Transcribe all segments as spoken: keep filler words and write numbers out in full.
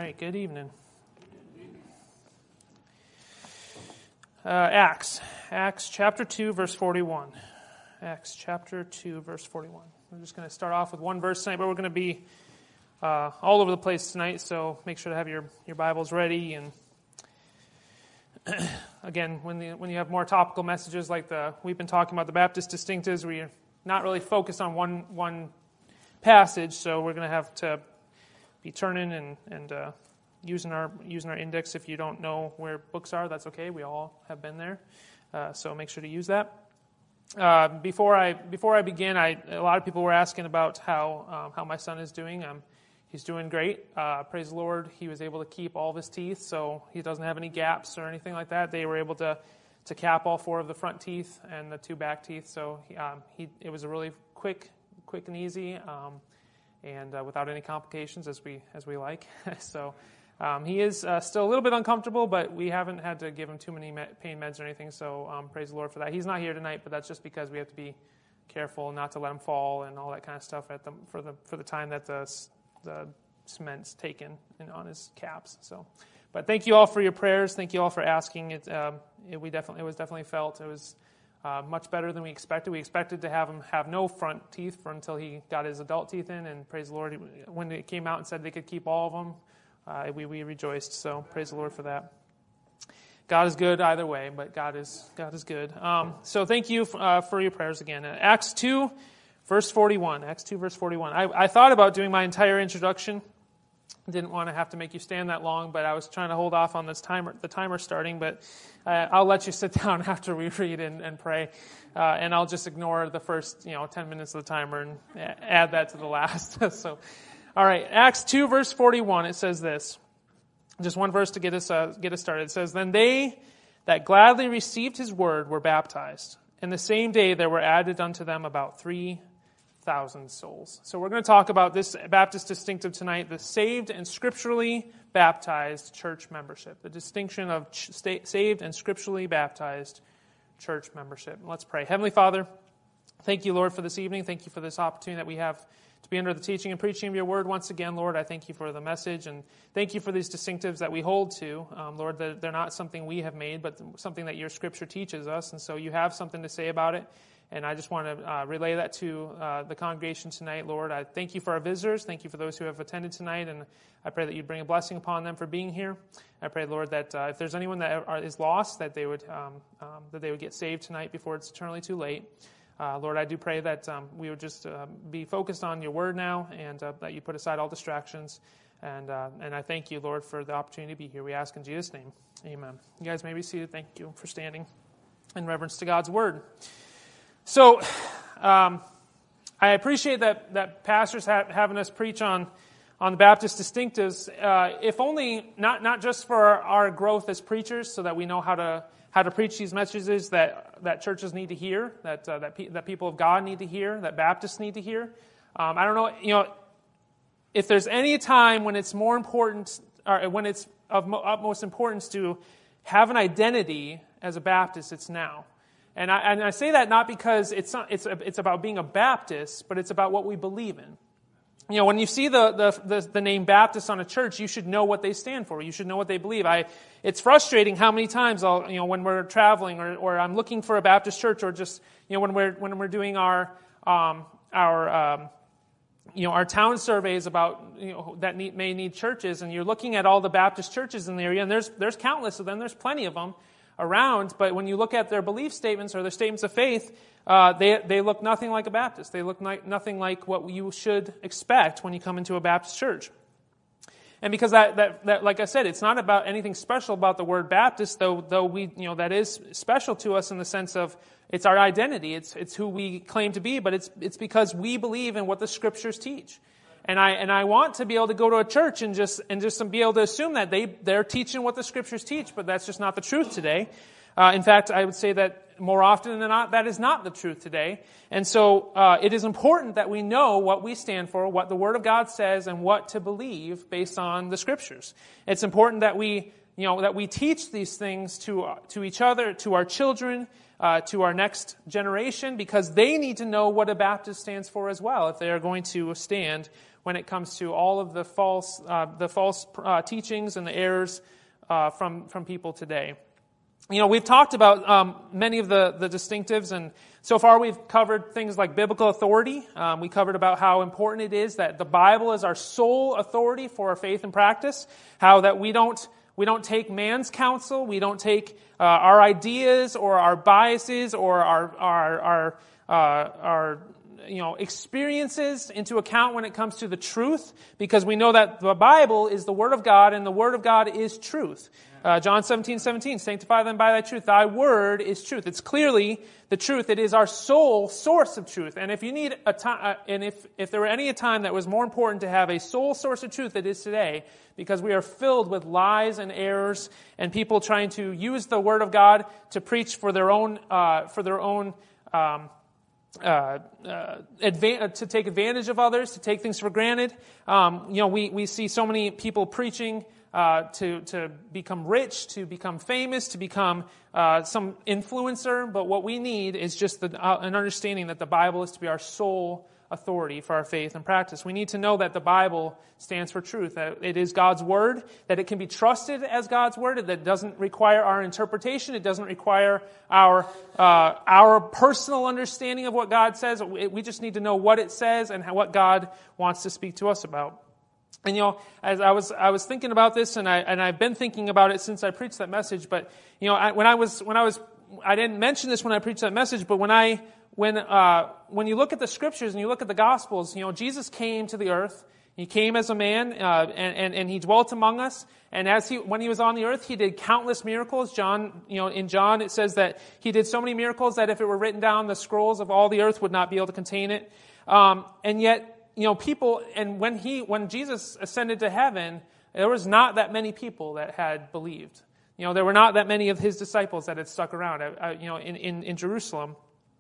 right, good evening. Uh, Acts, Acts chapter two, verse forty-one. Acts chapter two, verse forty-one. We're just going to start off with one verse tonight, but we're going to be uh, all over the place tonight, so make sure to have your, your Bibles ready. And again, when the, when you have more topical messages like the we've been talking about the Baptist distinctives, we're not really focused on one one passage, so we're going to have to be turning and and uh, using our using our index. If you don't know where books are, that's okay. We all have been there, uh, so make sure to use that. Uh, before I before I begin, I a lot of people were asking about how um, how my son is doing. Um, he's doing great. Uh, praise the Lord. He was able to keep all of his teeth, so he doesn't have any gaps or anything like that. They were able to to cap all four of the front teeth and the two back teeth. So he, um, he it was a really quick quick and easy. Um, and uh, without any complications, as we as we like. so um, he is uh, still a little bit uncomfortable, but we haven't had to give him too many me- pain meds or anything, so um, praise the Lord for that. He's not here tonight, but that's just because we have to be careful not to let him fall and all that kind of stuff at the, for the for the time that the the cement's taken in, on his caps. So, but thank you all for your prayers. Thank you all for asking. It, um, it we definitely it was definitely felt. It was Uh, much better than we expected. We expected to have him have no front teeth for until he got his adult teeth in, and praise the Lord, when it came out and said they could keep all of them, uh, we, we rejoiced. So praise the Lord for that. God is good either way, but God is God is good. Um, so thank you f- uh, for your prayers again. Uh, Acts two, verse forty-one. Acts two, verse forty-one. I, I thought about doing my entire introduction. Didn't want to have to make you stand that long, but I was trying to hold off on this timer, the timer starting. But uh, I'll let you sit down after we read and, and pray, uh, and I'll just ignore the first, you know, ten minutes of the timer and add that to the last. so, all right, Acts two, verse forty-one. It says this. Just one verse to get us uh, get us started. It says, "Then they that gladly received his word were baptized, and the same day there were added unto them about three thousand souls." So we're going to talk about this Baptist distinctive tonight, the saved and scripturally baptized church membership, the distinction of ch- saved and scripturally baptized church membership. Let's pray. Heavenly Father, thank you, Lord, for this evening. Thank you for this opportunity that we have to be under the teaching and preaching of your word once again, Lord. I thank you for the message, and thank you for these distinctives that we hold to, um, Lord, that they're not something we have made, but something that your scripture teaches us, and so you have something to say about it. And I just want to uh, relay that to uh, the congregation tonight, Lord. I thank you for our visitors. Thank you for those who have attended tonight. And I pray that you'd bring a blessing upon them for being here. I pray, Lord, that uh, if there's anyone that are, is lost, that they would um, um, that they would get saved tonight before it's eternally too late. Uh, Lord, I do pray that um, we would just uh, be focused on your word now, and uh, that you put aside all distractions. And uh, and I thank you, Lord, for the opportunity to be here. We ask in Jesus' name. Amen. You guys may be seated. Thank you for standing in reverence to God's word. So, um, I appreciate that that pastors ha- having us preach on on the Baptist distinctives, uh, if only not not just for our, our growth as preachers, so that we know how to how to preach these messages that that churches need to hear, that uh, that pe- that people of God need to hear, that Baptists need to hear. Um, I don't know, you know, if there's any time when it's more important, or when it's of mo- utmost importance to have an identity as a Baptist, it's now. And I, and I say that not because it's not, it's it's about being a Baptist, but it's about what we believe in. You know, when you see the, the the the name Baptist on a church, you should know what they stand for. You should know what they believe. I it's frustrating how many times I'll you know when we're traveling or or I'm looking for a Baptist church, or just you know when we're when we're doing our um our um you know our town surveys about you know that need, may need churches, and you're looking at all the Baptist churches in the area, and there's there's countless of them. There's plenty of them around, but when you look at their belief statements or their statements of faith, uh, they they look nothing like a Baptist. They look like, nothing like what you should expect when you come into a Baptist church. And because that, that that like I said, it's not about anything special about the word Baptist, though though we you know that is special to us in the sense of it's our identity. It's it's who we claim to be, but it's it's because we believe in what the scriptures teach. And I and I want to be able to go to a church and just and just be able to assume that they they're teaching what the scriptures teach, but that's just not the truth today. Uh, in fact, I would say that more often than not, that is not the truth today. And so uh, it is important that we know what we stand for, what the Word of God says, and what to believe based on the scriptures. It's important that we you know that we teach these things to uh, to each other, to our children, Uh, to our next generation, because they need to know what a Baptist stands for as well if they are going to stand when it comes to all of the false uh, the false uh, teachings and the errors uh, from from people today. You know, we've talked about um, many of the, the distinctives, and so far we've covered things like biblical authority. Um, we covered about how important it is that the Bible is our sole authority for our faith and practice, how that we don't we don't take man's counsel, we don't take uh, our ideas or our biases or our our our uh, our you know experiences into account when it comes to the truth, because we know that the Bible is the Word of God, and the Word of God is truth. Uh, John seventeen seventeen, sanctify them by thy truth. Thy word is truth. It's clearly the truth. It is our sole source of truth. And if you need a time, uh, and if, if there were any time that was more important to have a sole source of truth, it is today, because we are filled with lies and errors and people trying to use the word of God to preach for their own, uh, for their own, um, Uh, uh, advan- to take advantage of others, to take things for granted. Um, you know, we, we see so many people preaching uh, to to become rich, to become famous, to become uh, some influencer. But what we need is just the, uh, an understanding that the Bible is to be our sole authority for our faith and practice. We need to know that the Bible stands for truth, that it is God's Word, that it can be trusted as God's Word, that it doesn't require our interpretation, it doesn't require our uh, our personal understanding of what God says. We just need to know what it says and how, what God wants to speak to us about. And you know, as I was I was thinking about this, and I and I've been thinking about it since I preached that message. But you know, I, when I was when I was I didn't mention this when I preached that message, but when I When uh, when you look at the Scriptures and you look at the Gospels, you know, Jesus came to the earth. He came as a man, uh, and, and and he dwelt among us. And as he when he was on the earth, he did countless miracles. John, you know, in John it says that he did so many miracles that if it were written down, the scrolls of all the earth would not be able to contain it. Um, and yet, you know, people. And when he when Jesus ascended to heaven, there was not that many people that had believed. You know, there were not that many of his disciples that had stuck around. Uh, you know, in, in in Jerusalem.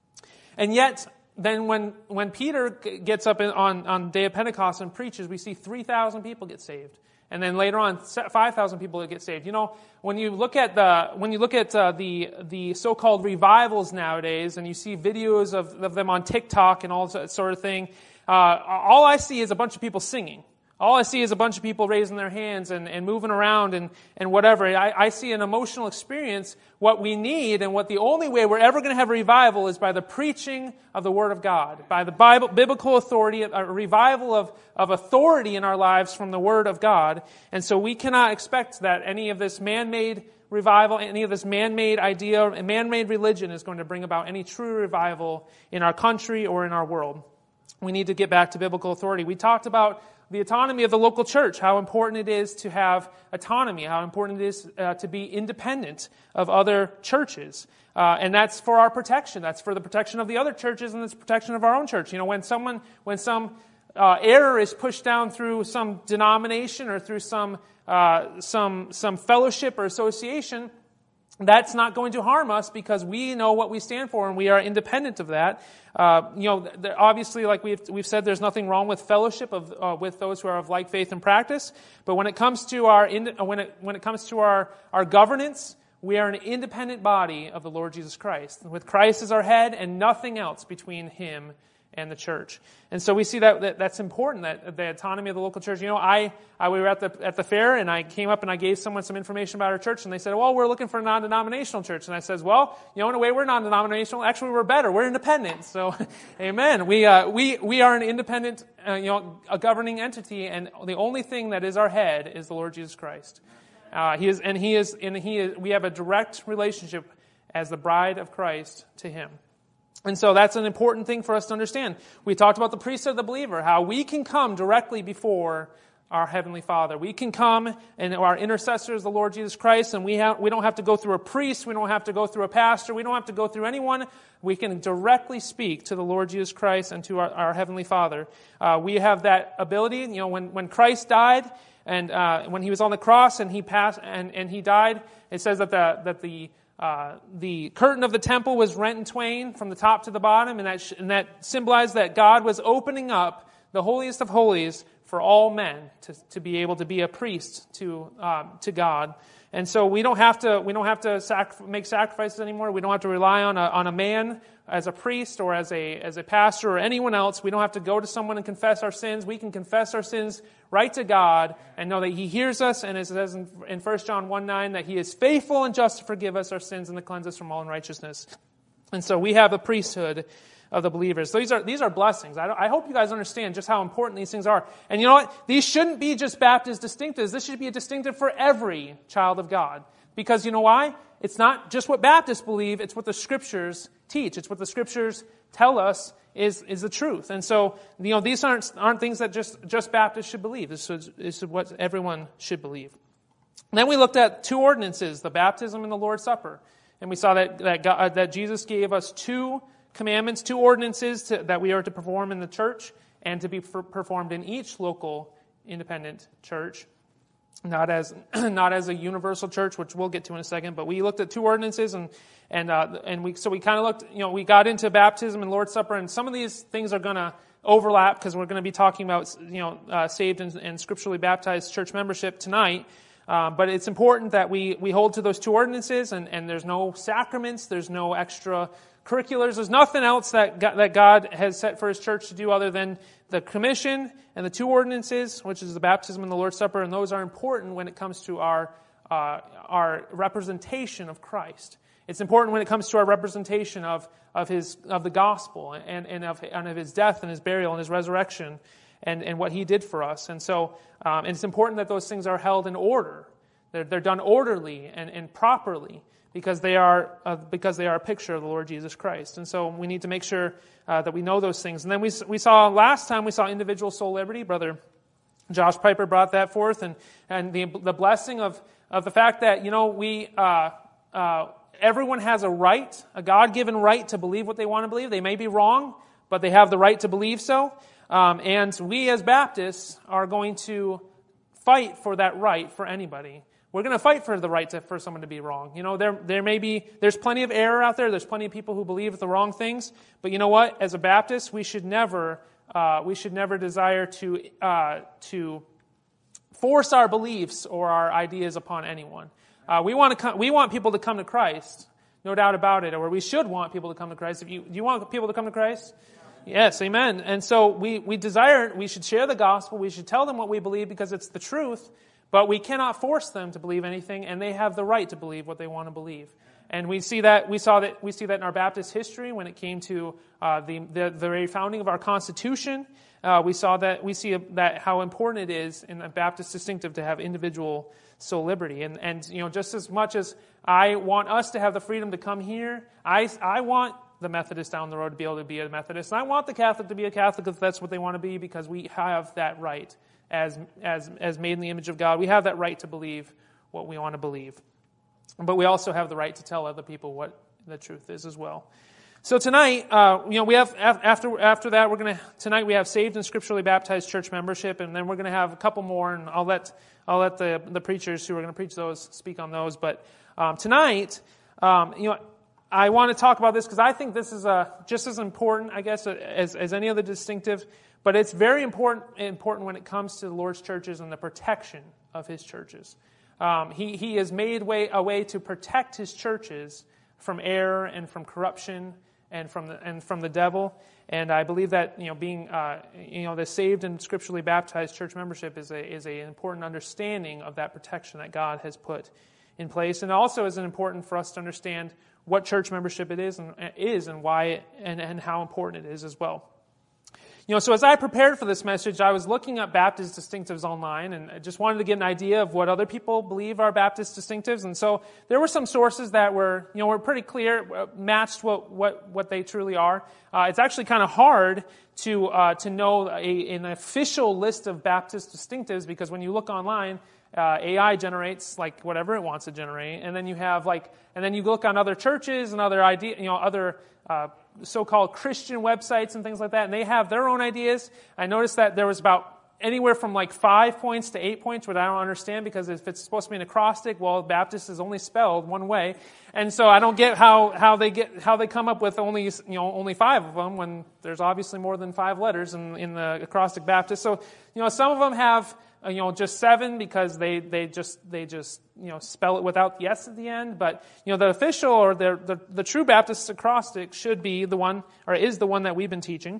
And yet, then when, when Peter gets up in, on, on the day of Pentecost and preaches, we see three thousand people get saved. And then later on, five thousand people get saved. You know, when you look at the, when you look at uh, the, the so-called revivals nowadays, and you see videos of, of them on TikTok and all that sort of thing, uh, all I see is a bunch of people singing. All I see is a bunch of people raising their hands and, and moving around and, and whatever. I, I see an emotional experience. What we need and what the only way we're ever going to have a revival is by the preaching of the Word of God, by the Bible, biblical authority, a revival of, of authority in our lives from the Word of God. And so we cannot expect that any of this man-made revival, any of this man-made idea, man-made religion is going to bring about any true revival in our country or in our world. We need to get back to biblical authority. We talked about the autonomy of the local church, how important it is to have autonomy, how important it is uh, to be independent of other churches. Uh, and that's for our protection. That's for the protection of the other churches and the protection of our own church. You know, when someone, when some uh, error is pushed down through some denomination or through some, uh, some, some fellowship or association, that's not going to harm us because we know what we stand for and we are independent of that. Uh, you know, obviously, like we've we've said, there's nothing wrong with fellowship of uh, with those who are of like faith and practice. But when it comes to our when it when it comes to our our governance, we are an independent body of the Lord Jesus Christ, with Christ as our head and nothing else between Him and the church. And so we see that, that that's important, that the autonomy of the local church. You know, I, I we were at the at the fair, and I came up and I gave someone some information about our church, and they said, well, we're looking for a non-denominational church. And I says, well, you know, in a way, we're non-denominational. Actually, we're better. We're independent. So, amen. We uh, we we are an independent, uh, you know, a governing entity, and the only thing that is our head is the Lord Jesus Christ. Uh, he is, and he is, and he is. We have a direct relationship as the bride of Christ to Him. And so that's an important thing for us to understand. We talked about the priesthood of the believer, how we can come directly before our Heavenly Father. We can come, and our intercessor is the Lord Jesus Christ, and we have, we don't have to go through a priest, we don't have to go through a pastor, we don't have to go through anyone. We can directly speak to the Lord Jesus Christ and to our, our Heavenly Father. Uh, we have that ability. You know, when, when Christ died, and uh, when He was on the cross and He passed and, and He died, it says that the that the Uh, the curtain of the temple was rent in twain from the top to the bottom, and that sh- and that symbolized that God was opening up the holiest of holies for all men to, to be able to be a priest to um, to God. And so we don't have to we don't have to sac- make sacrifices anymore. We don't have to rely on a on a man as a priest or as a as a pastor or anyone else. We don't have to go to someone and confess our sins. We can confess our sins right to God and know that He hears us. And it says in, in First John one nine that He is faithful and just to forgive us our sins and to cleanse us from all unrighteousness. And so we have a priesthood of the believers. So these are these are blessings. I, I hope you guys understand just how important these things are. And you know what? These shouldn't be just Baptist distinctives. This should be a distinctive for every child of God. Because you know why? It's not just what Baptists believe. It's what the Scriptures teach. It's what the Scriptures tell us is is the truth. And so you know these aren't aren't things that just just Baptists should believe. This is, this is what everyone should believe. And then we looked at two ordinances: the baptism and the Lord's Supper. And we saw that that, God, that Jesus gave us two commandments, two ordinances to, that we are to perform in the church and to be for, performed in each local independent church, not as not as a universal church, which we'll get to in a second. But we looked at two ordinances, and and uh, and we so we kind of looked, you know, we got into baptism and Lord's Supper, and some of these things are going to overlap because we're going to be talking about you know uh, saved and, and scripturally baptized church membership tonight. Uh, but it's important that we we hold to those two ordinances, and, and there's no sacraments, there's no extra curriculars, there's nothing else that God, that God has set for His church to do other than the commission and the two ordinances, which is the baptism and the Lord's Supper, and those are important when it comes to our uh, our representation of Christ. It's important when it comes to our representation of of His of the gospel and and of and of His death and His burial and His resurrection. And, and what He did for us. And so um, and it's important that those things are held in order. They're, they're done orderly and, and properly because they are uh, because they are a picture of the Lord Jesus Christ. And so we need to make sure uh, that we know those things. And then we we saw last time we saw individual soul liberty. Brother Josh Piper brought that forth, and and the the blessing of of the fact that you know we uh, uh, everyone has a right, a God-given right to believe what they want to believe. They may be wrong, but they have the right to believe so. Um, and we as Baptists are going to fight for that right for anybody. We're going to fight for the right to, for someone to be wrong. You know, there there may be, there's plenty of error out there. There's plenty of people who believe the wrong things. But you know what? As a Baptist, we should never, uh, we should never desire to uh, to force our beliefs or our ideas upon anyone. Uh, we want to come, we want people to come to Christ, no doubt about it. Or we should want people to come to Christ. If you do you want people to come to Christ? Yes, amen. And so we, we desire, we should share the gospel, we should tell them what we believe because it's the truth, but we cannot force them to believe anything, and they have the right to believe what they want to believe. And we see that, we saw that, we see that in our Baptist history when it came to uh, the, the, the very founding of our Constitution. Uh, we saw that, we see that how important it is in a Baptist distinctive to have individual soul liberty. And, and, you know, just as much as I want us to have the freedom to come here, I, I want the Methodist down the road to be able to be a Methodist. And I want the Catholic to be a Catholic if that's what they want to be, because we have that right as as as made in the image of God. We have that right to believe what we want to believe. But we also have the right to tell other people what the truth is as well. So tonight, uh, you know, we have after after that we're gonna tonight we have saved and scripturally baptized church membership, and then we're gonna have a couple more, and I'll let I'll let the the preachers who are gonna preach those speak on those. But um, tonight, um, you know. I want to talk about this because I think this is uh, just as important, I guess, as, as any other distinctive. But it's very important important when it comes to the Lord's churches and the protection of His churches. Um, he he has made way, a way to protect His churches from error and from corruption and from the and from the devil. And I believe that you know being uh, you know the saved and scripturally baptized church membership is a is a an important understanding of that protection that God has put in place, and also is important for us to understand what church membership it is and is and why it, and, and how important it is as well. You know, so as I prepared for this message, I was looking up Baptist distinctives online, and I just wanted to get an idea of what other people believe are Baptist distinctives. And so there were some sources that were, you know, were pretty clear, matched what what, what they truly are. Uh, it's actually kind of hard to uh, to know a, an official list of Baptist distinctives, because when you look online, Uh, A I generates like whatever it wants to generate, and then you have like, and then you look on other churches and other idea, you know, other uh, so-called Christian websites and things like that, and they have their own ideas. I noticed that there was about anywhere from like five points to eight points, which I don't understand, because if it's supposed to be an acrostic, well, Baptist is only spelled one way, and so I don't get how how they get how they come up with only you know only five of them when there's obviously more than five letters in in the acrostic Baptist. So you know some of them have you know just seven because they they just they just you know spell it without the S at the end. But you know the official or the the, the true Baptist acrostic should be the one or is the one that we've been teaching.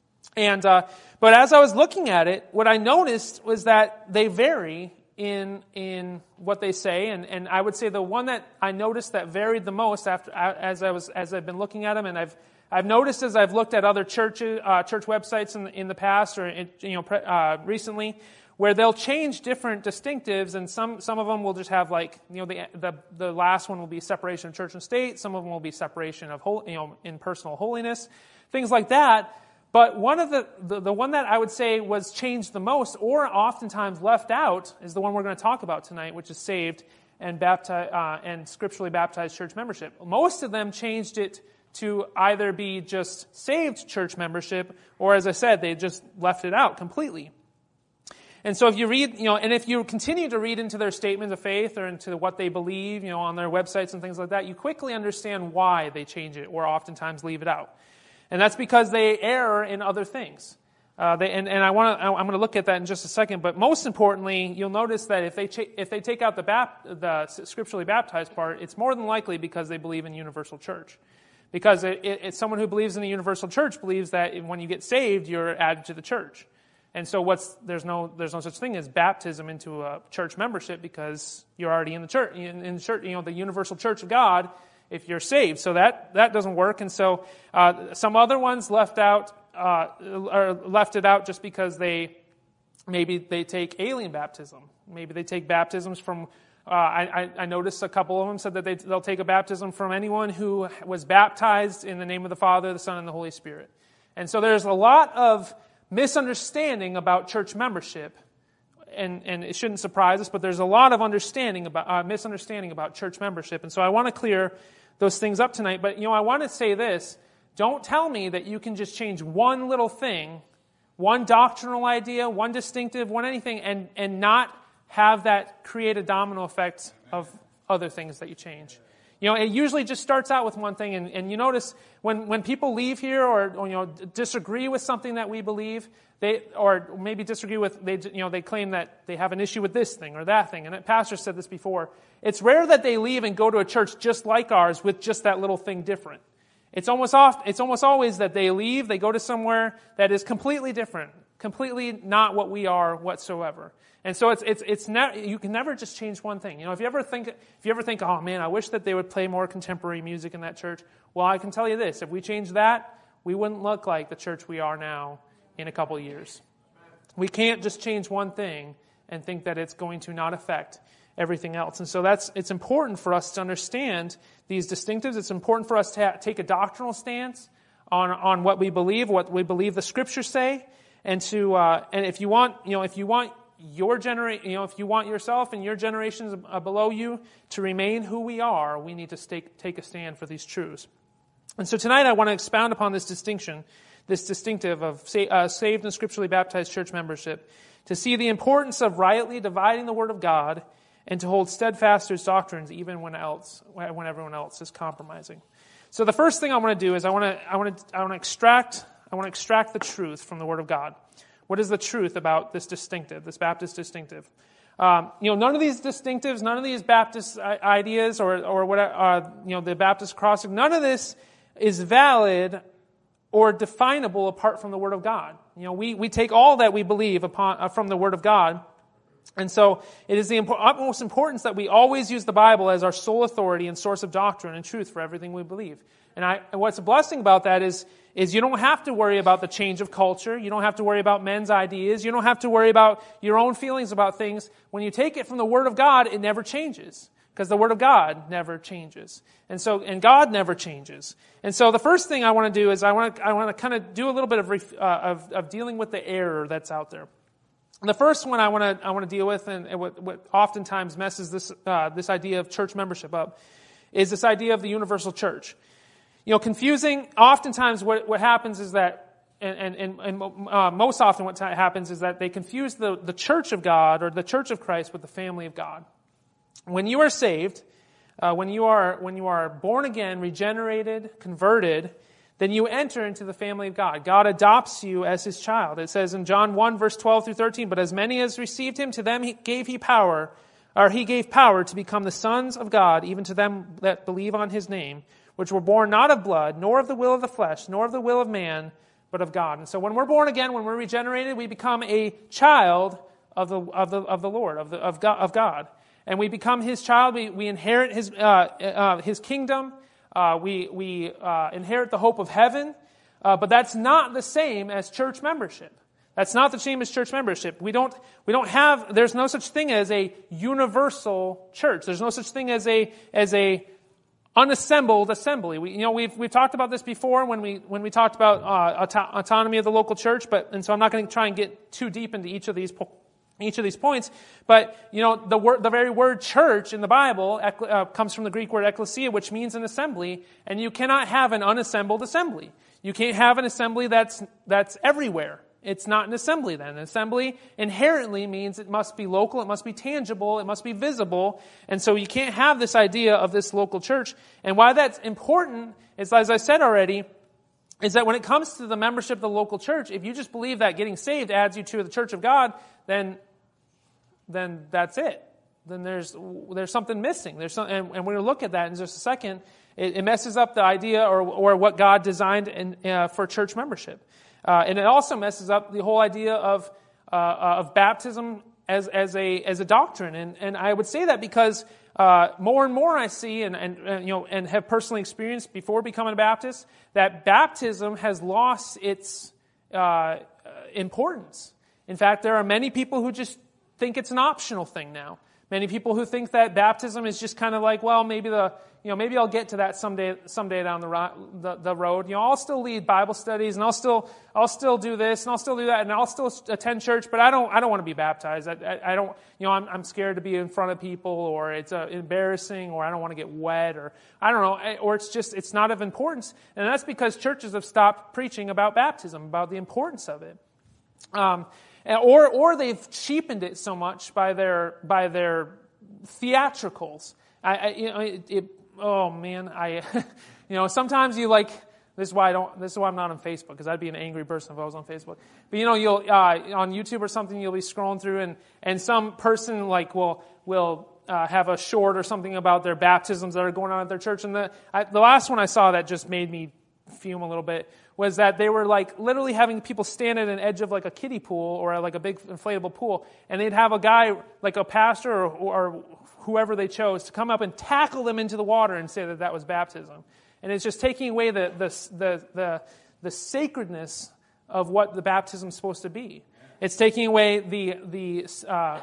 And uh, but as I was looking at it, what I noticed was that they vary in in what they say, and, and I would say the one that I noticed that varied the most after as I was as I've been looking at them, and I've I've noticed as I've looked at other churches uh, church websites in in the past or in, you know uh, recently, where they'll change different distinctives, and some some of them will just have like you know the the the last one will be separation of church and state, some of them will be separation of whole, you know in personal holiness, things like that. But one of the, the, the one that I would say was changed the most or oftentimes left out is the one we're going to talk about tonight, which is saved and baptized, uh, and scripturally baptized church membership. Most of them changed it to either be just saved church membership, or as I said, they just left it out completely. And so if you read, you know, and if you continue to read into their statement of faith or into what they believe, you know, on their websites and things like that, you quickly understand why they change it or oftentimes leave it out. And that's because they err in other things. Uh, they, and, and I want to, I'm going to look at that in just a second. But most importantly, you'll notice that if they ch- if they take out the bap- the scripturally baptized part, it's more than likely because they believe in universal church. Because it, it, it's someone who believes in the universal church believes that when you get saved, you're added to the church. And so what's there's no there's no such thing as baptism into a church membership because you're already in the church in, in the church you know the universal church of God. If you're saved. So that, that doesn't work. And so uh, some other ones left out uh, or left it out just because they maybe they take alien baptism. Maybe they take baptisms from, uh, I, I noticed a couple of them said that they, they'll take a baptism from anyone who was baptized in the name of the Father, the Son, and the Holy Spirit. And so there's a lot of misunderstanding about church membership. And, and it shouldn't surprise us, but there's a lot of understanding about uh, misunderstanding about church membership. And so I want to clear those things up tonight. But, you know, I want to say this. Don't tell me that you can just change one little thing, one doctrinal idea, one distinctive, one anything, and, and not have that create a domino effect of other things that you change. You know, it usually just starts out with one thing, and, and you notice when, when people leave here or, or, you know, disagree with something that we believe, they, or maybe disagree with, they, you know, they claim that they have an issue with this thing or that thing, and the pastor said this before, it's rare that they leave and go to a church just like ours with just that little thing different. It's almost oft, it's almost always that they leave, they go to somewhere that is completely different, completely not what we are whatsoever. And so it's it's it's ne- you can never just change one thing. You know, if you ever think if you ever think, oh man, I wish that they would play more contemporary music in that church. Well, I can tell you this: if we change that, we wouldn't look like the church we are now in a couple of years. We can't just change one thing and think that it's going to not affect everything else. And so that's it's important for us to understand these distinctives. It's important for us to ha- take a doctrinal stance on on what we believe, what we believe the Scriptures say, and to uh, and if you want, you know, if you want. Your genera- you know, if you want yourself and your generations below you to remain who we are, we need to stake, take a stand for these truths. And so tonight I want to expound upon this distinction, this distinctive of sa- uh, saved and scripturally baptized church membership, to see the importance of rightly dividing the Word of God and to hold steadfast to its doctrines even when else, when everyone else is compromising. So the first thing I want to do is I want to I want to I want to extract I want to extract the truth from the Word of God. What is the truth about this distinctive, this Baptist distinctive? Um, you know, none of these distinctives, none of these Baptist ideas, or or what uh, you know, the Baptist acrostic, none of this is valid or definable apart from the Word of God. You know, we we take all that we believe upon uh, from the Word of God, and so it is the impo- utmost importance that we always use the Bible as our sole authority and source of doctrine and truth for everything we believe. And I, and what's a blessing about that is, is you don't have to worry about the change of culture. You don't have to worry about men's ideas. You don't have to worry about your own feelings about things. When you take it from the Word of God, it never changes. Because the Word of God never changes. And so, and God never changes. And so the first thing I want to do is I want to, I want to kind of do a little bit of, uh, of, of dealing with the error that's out there. And the first one I want to, I want to deal with, and, and what, what oftentimes messes this, uh, this idea of church membership up, is this idea of the universal church. You know, confusing, oftentimes what, what happens is that and, and, and uh, most often what happens is that they confuse the, the church of God or the church of Christ with the family of God. When you are saved, uh, when you are when you are born again, regenerated, converted, then you enter into the family of God. God adopts you as his child. It says in John one, verse twelve through thirteen, but as many as received him, to them he gave he power, or he gave power to become the sons of God, even to them that believe on his name, which were born not of blood, nor of the will of the flesh, nor of the will of man, but of God. And so when we're born again, when we're regenerated, we become a child of the of the of the Lord, of the of God, of God. And we become his child. We we inherit his uh, uh, his kingdom. Uh, we we uh, inherit the hope of heaven, uh, but that's not the same as church membership. That's not the same as church membership. We don't we don't have. There's no such thing as a universal church. There's no such thing as a as a unassembled assembly. We you know we've we've talked about this before when we when we talked about uh, auto- autonomy of the local church. But and so I'm not going to try and get too deep into each of these po- each of these points. But you know the word the very word church in the Bible uh, comes from the Greek word ekklesia, which means an assembly. And you cannot have an unassembled assembly. You can't have an assembly that's that's everywhere. It's not an assembly then. An assembly inherently means it must be local, it must be tangible, it must be visible. And so you can't have this idea of this local church. And why that's important is, as I said already, is that when it comes to the membership of the local church, if you just believe that getting saved adds you to the church of God, then, then that's it. Then there's there's something missing. There's some, and, and we're going to look at that in just a second. It, it messes up the idea or or what God designed in, uh, for church membership. Uh, and it also messes up the whole idea of uh, of baptism as as a as a doctrine. And and I would say that because uh, more and more I see and, and and you know and have personally experienced before becoming a Baptist that baptism has lost its uh, importance. In fact, there are many people who just think it's an optional thing now. Many people who think that baptism is just kind of like, well, maybe the you know maybe I'll get to that someday someday down the, ro- the the road. You know, I'll still lead Bible studies and I'll still I'll still do this and I'll still do that and I'll still attend church, but I don't I don't want to be baptized. I, I, I don't you know I'm I'm scared to be in front of people, or it's uh, embarrassing, or I don't want to get wet, or I don't know, or it's just it's not of importance. And that's because churches have stopped preaching about baptism, about the importance of it. Um, Or, or they've cheapened it so much by their by their theatricals. I, I you know, it, it, oh man, I, you know, sometimes you like. This is why I don't. This is why I'm not on Facebook, because I'd be an angry person if I was on Facebook. But you know, you'll uh, on YouTube or something, you'll be scrolling through, and and some person like will will uh, have a short or something about their baptisms that are going on at their church. And the I, the last one I saw that just made me fume a little bit was that they were like literally having people stand at an edge of like a kiddie pool or like a big inflatable pool, and they'd have a guy like a pastor or, or whoever they chose to come up and tackle them into the water and say that that was baptism. And it's just taking away the the the the, the sacredness of what the baptism is supposed to be. It's taking away the the uh,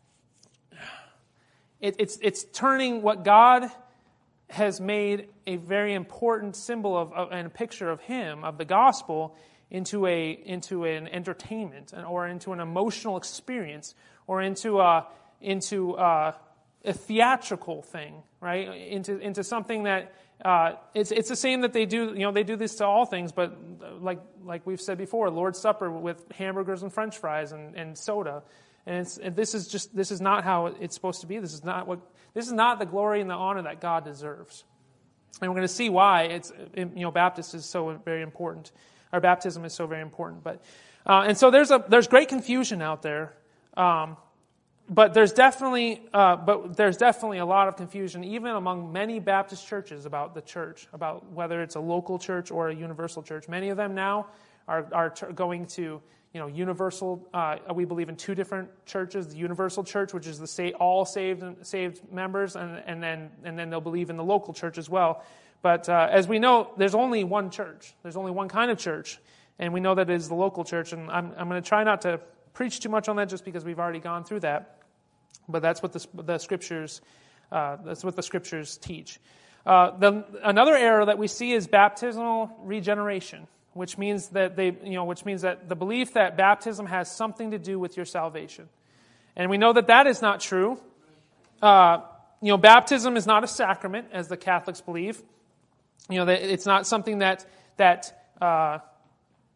it, it's it's turning what God has made a very important symbol of, of and a picture of Him, of the gospel, into a into an entertainment or into an emotional experience or into a into a, a theatrical thing, right? Into into something that uh, it's it's the same that they do. You know, they do this to all things, but like like we've said before, Lord's Supper with hamburgers and French fries and, and soda. And, it's, and this is just this is not how it's supposed to be. This is not what this is not the glory and the honor that God deserves. And we're going to see why it's you know Baptist is so very important. Our baptism is so very important. But uh, and so there's a there's great confusion out there. Um, but there's definitely uh, but there's definitely a lot of confusion even among many Baptist churches about the church, about whether it's a local church or a universal church. Many of them now are are t- going to You know, universal. Uh, we believe in two different churches: the universal church, which is the sa- all saved saved members, and, and then and then they'll believe in the local church as well. But uh, as we know, there's only one church. There's only one kind of church, and we know that it is the local church. And I'm I'm going to try not to preach too much on that, just because we've already gone through that. But that's what the the scriptures uh, that's what the scriptures teach. Uh, the, another error that we see is baptismal regeneration, which means that they, you know, which means that the belief that baptism has something to do with your salvation, and we know that that is not true. Uh, you know, baptism is not a sacrament, as the Catholics believe. You know, that it's not something that that uh,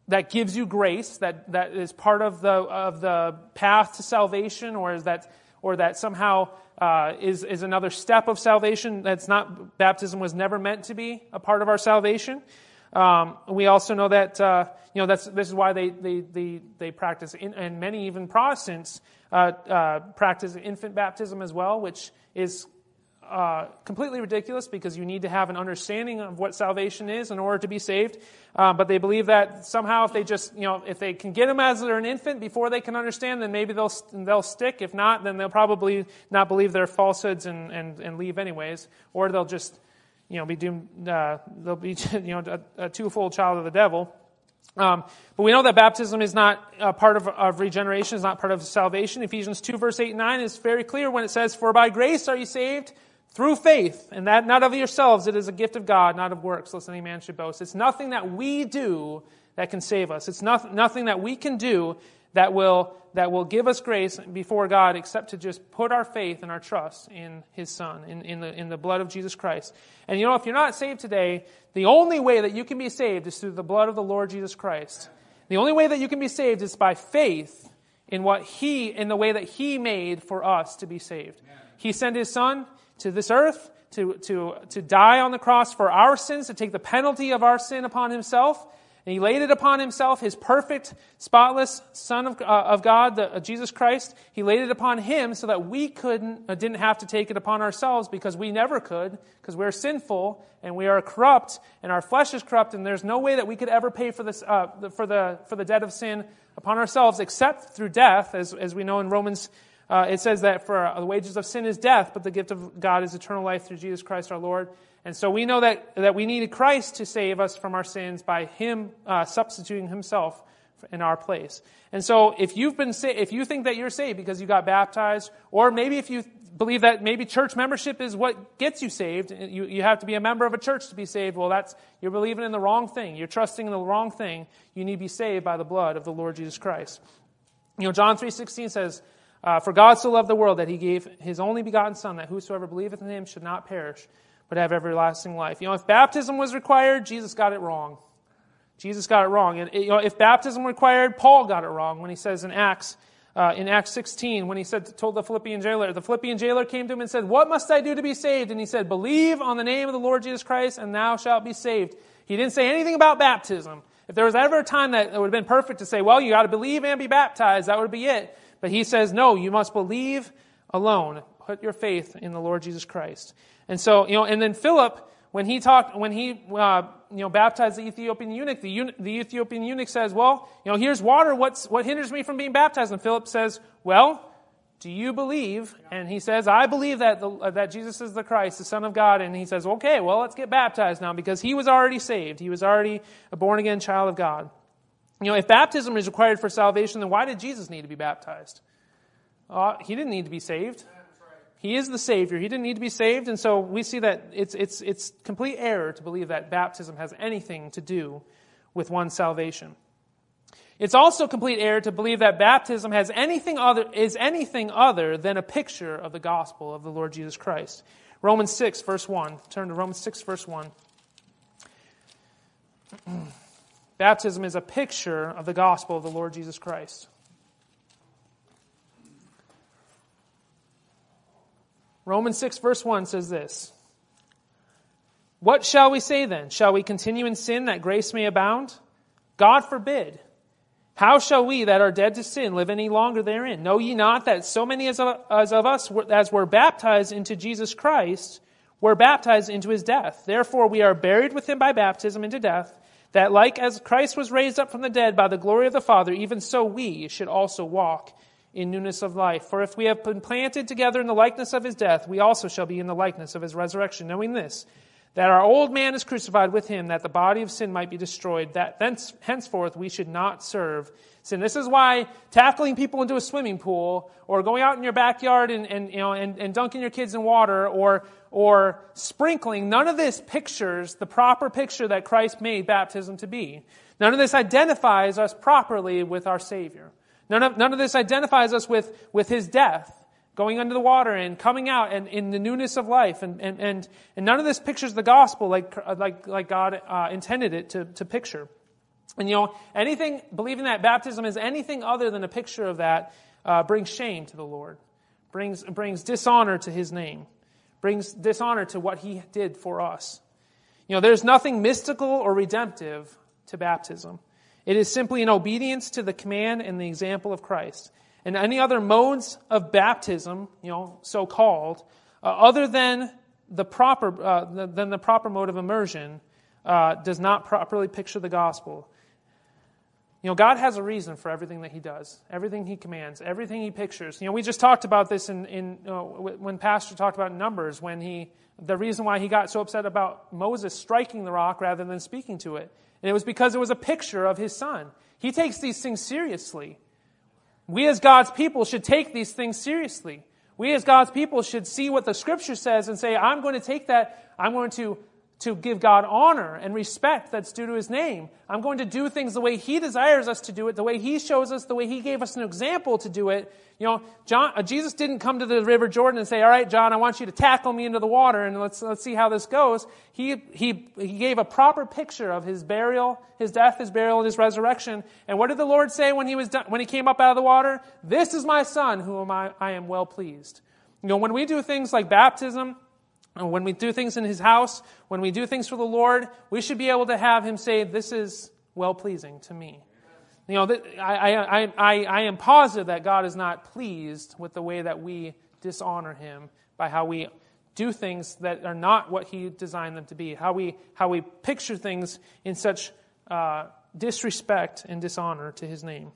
that gives you grace, that, that is part of the of the path to salvation, or is that or that somehow uh, is is another step of salvation. That's not, baptism was never meant to be a part of our salvation. Um, we also know that uh, you know that's this is why they they they, they practice, in, and many even Protestants uh, uh, practice infant baptism as well, which is Uh, completely ridiculous, because you need to have an understanding of what salvation is in order to be saved. Uh, but they believe that somehow if they just, you know, if they can get them as they're an infant before they can understand, then maybe they'll they'll stick. If not, then they'll probably not believe their falsehoods and, and, and leave anyways. Or they'll just, you know, be doomed. Uh, they'll be, you know, a, a twofold child of the devil. Um, but we know that baptism is not a part of, of regeneration, is not part of salvation. Ephesians two verse eight and nine is very clear when it says, "For by grace are you saved, through faith, and that not of yourselves, it is a gift of God, not of works, lest any man should boast." It's nothing that we do that can save us. It's not, nothing that we can do that will that will give us grace before God, except to just put our faith and our trust in His Son, in, in the in the blood of Jesus Christ. And you know, if you're not saved today, the only way that you can be saved is through the blood of the Lord Jesus Christ. The only way that you can be saved is by faith in what He, in the way that He made for us to be saved. He sent His Son to this earth to, to, to die on the cross for our sins, to take the penalty of our sin upon Himself. And He laid it upon Himself, His perfect, spotless Son of, uh, of God, the, uh, Jesus Christ. He laid it upon Him so that we couldn't, uh, didn't have to take it upon ourselves, because we never could, because we're sinful and we are corrupt and our flesh is corrupt, and there's no way that we could ever pay for this, uh, for the, for the debt of sin upon ourselves, except through death, as, as we know in Romans. Uh, it says that for uh, the wages of sin is death, but the gift of God is eternal life through Jesus Christ our Lord. And so we know that, that we needed Christ to save us from our sins by Him uh, substituting Himself in our place. And so if you've been sa- if you think that you're saved because you got baptized, or maybe if you believe that maybe church membership is what gets you saved, you, you have to be a member of a church to be saved, well, that's you're believing in the wrong thing. You're trusting in the wrong thing. You need to be saved by the blood of the Lord Jesus Christ. You know, John three sixteen says, Uh, "For God so loved the world that He gave His only begotten Son, that whosoever believeth in Him should not perish, but have everlasting life." You know, if baptism was required, Jesus got it wrong. Jesus got it wrong. And you know, if baptism required, Paul got it wrong when he says in Acts, uh, in Acts sixteen, when he said, told the Philippian jailer, the Philippian jailer came to him and said, "What must I do to be saved?" And he said, "Believe on the name of the Lord Jesus Christ, and thou shalt be saved." He didn't say anything about baptism. If there was ever a time that it would have been perfect to say, well, you got to believe and be baptized, that would be it. But he says, no, you must believe alone. Put your faith in the Lord Jesus Christ. And so, you know, and then Philip, when he talked, when he, uh, you know, baptized the Ethiopian eunuch, the, un- the Ethiopian eunuch says, well, you know, here's water. What's, what hinders me from being baptized? And Philip says, well, do you believe? And he says, I believe that the, uh, that Jesus is the Christ, the Son of God. And he says, okay, well, let's get baptized now, because he was already saved. He was already a born-again child of God. You know, if baptism is required for salvation, then why did Jesus need to be baptized? Uh, he didn't need to be saved. He is the Savior. He didn't need to be saved. And so we see that it's it's it's complete error to believe that baptism has anything to do with one's salvation. It's also complete error to believe that baptism has anything other is anything other than a picture of the gospel of the Lord Jesus Christ. Romans six, verse one. Turn to Romans six, verse one. Baptism is a picture of the gospel of the Lord Jesus Christ. Romans six, verse one says this. What shall we say then? Shall we continue in sin that grace may abound? God forbid. How shall we that are dead to sin live any longer therein? Know ye not that so many as of, as of us as were baptized into Jesus Christ were baptized into his death? Therefore we are buried with him by baptism into death, that like as Christ was raised up from the dead by the glory of the Father, even so we should also walk in newness of life. For if we have been planted together in the likeness of his death, we also shall be in the likeness of his resurrection, knowing this, that our old man is crucified with him, that the body of sin might be destroyed, that thence, henceforth we should not serve sin. This is why tackling people into a swimming pool, or going out in your backyard and, and you know and, and dunking your kids in water, or or sprinkling, none of this pictures the proper picture that Christ made baptism to be. None of this identifies us properly with our Savior. None of none of this identifies us with, with his death, going under the water and coming out and in the newness of life, and and and, and none of this pictures the gospel like like like God uh, intended it to, to picture. And, you know, anything, believing that baptism is anything other than a picture of that uh, brings shame to the Lord, brings, brings dishonor to his name, brings dishonor to what he did for us. You know, there's nothing mystical or redemptive to baptism. It is simply an obedience to the command and the example of Christ. And any other modes of baptism, you know, so-called, uh, other than the proper uh, the, than the proper mode of immersion, uh, does not properly picture the gospel. You know, God has a reason for everything that he does, everything he commands, everything he pictures. You know, we just talked about this in, in uh, when Pastor talked about Numbers, when he, the reason why he got so upset about Moses striking the rock rather than speaking to it. And it was because it was a picture of his son. He takes these things seriously. We as God's people should take these things seriously. We as God's people should see what the Scripture says and say, I'm going to take that, I'm going to to give God honor and respect that's due to his name. I'm going to do things the way he desires us to do it, the way he shows us, the way he gave us an example to do it. You know, John, uh, Jesus didn't come to the River Jordan and say, all right, John, I want you to tackle me into the water and let's let's see how this goes. He he he gave a proper picture of his burial, his death, his burial, and his resurrection. And what did the Lord say when he was done, when he came up out of the water? This is my son, whom I, I am well pleased. You know, when we do things like baptism, and when we do things in his house, when we do things for the Lord, we should be able to have him say, this is well-pleasing to me. You know, I, I, I, I am positive that God is not pleased with the way that we dishonor him by how we do things that are not what he designed them to be, how we, how we picture things in such uh, disrespect and dishonor to his name.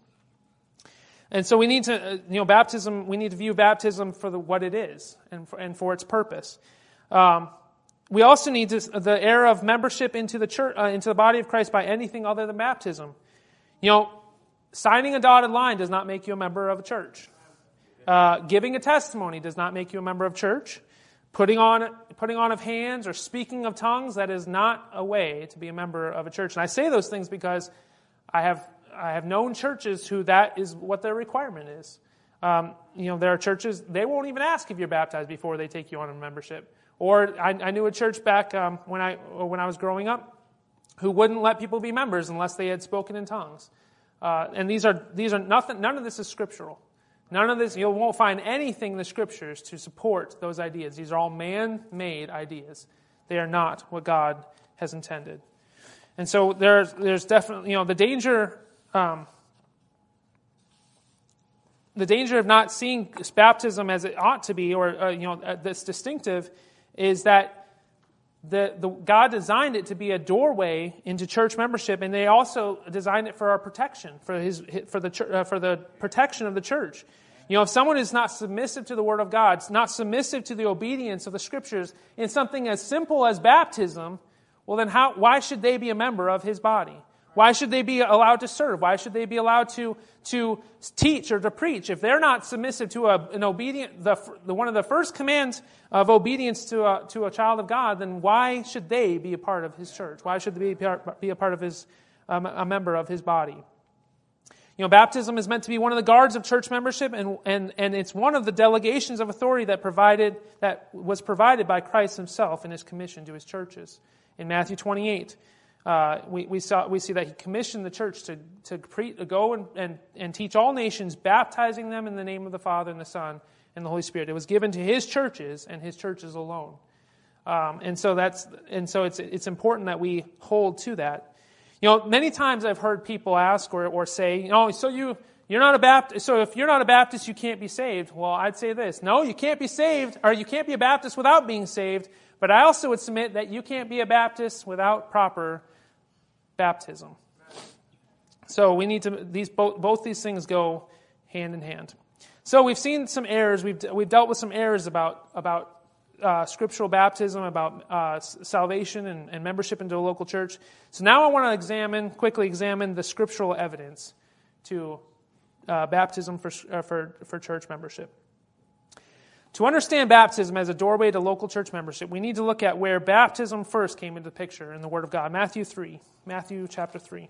And so we need to, you know, baptism, we need to view baptism for the, what it is and for, and for its purpose. Um, we also need to, the era of membership into the church, uh, into the body of Christ by anything other than baptism. You know, signing a dotted line does not make you a member of a church. Uh, giving a testimony does not make you a member of church. Putting on putting on of hands or speaking of tongues, that is not a way to be a member of a church. And I say those things because I have I have known churches who that is what their requirement is. Um, you know, there are churches, they won't even ask if you're baptized before they take you on a membership. Or I, I knew a church back um, when I when I was growing up who wouldn't let people be members unless they had spoken in tongues. Uh, and these are these are nothing. None of this is scriptural. None of this, you won't find anything in the Scriptures to support those ideas. These are all man-made ideas. They are not what God has intended. And so there's there's definitely, you know, the danger. Um, the danger of not seeing baptism as it ought to be, or uh, you know, uh, that's distinctive, is that the, the God designed it to be a doorway into church membership, and they also designed it for our protection, for his for the uh, for the protection of the church. You know, if someone is not submissive to the Word of God, not submissive to the obedience of the Scriptures in something as simple as baptism, well, then how? Why should they be a member of His body? Why should they be allowed to serve? Why should they be allowed to to teach or to preach if they're not submissive to a, an obedient the, the one of the first commands of obedience to a, to a child of God? Then why should they be a part of His church? Why should they be part, be a part of His um, a member of His body? You know, baptism is meant to be one of the guards of church membership, and and and it's one of the delegations of authority that provided that was provided by Christ Himself in His commission to His churches. In Matthew twenty-eight. Uh, we, we saw we see that he commissioned the church to to, pre, to go and, and, and teach all nations, baptizing them in the name of the Father and the Son and the Holy Spirit. It was given to his churches and his churches alone. Um, and so that's and so it's it's important that we hold to that. You know, many times I've heard people ask or or say, you know, so you you're not a Baptist. So if you're not a Baptist, you can't be saved. Well, I'd say this: no, you can't be saved, or you can't be a Baptist without being saved. But I also would submit that you can't be a Baptist without proper baptism. So we need to, these both, both these things go hand in hand. So we've seen some errors, we've we've dealt with some errors about, about uh, scriptural baptism, about uh, salvation and, and membership into a local church. So now I want to examine, quickly examine the scriptural evidence to uh, baptism for, uh, for, for church membership. To understand baptism as a doorway to local church membership, we need to look at where baptism first came into the picture in the Word of God. Matthew three. Matthew chapter three.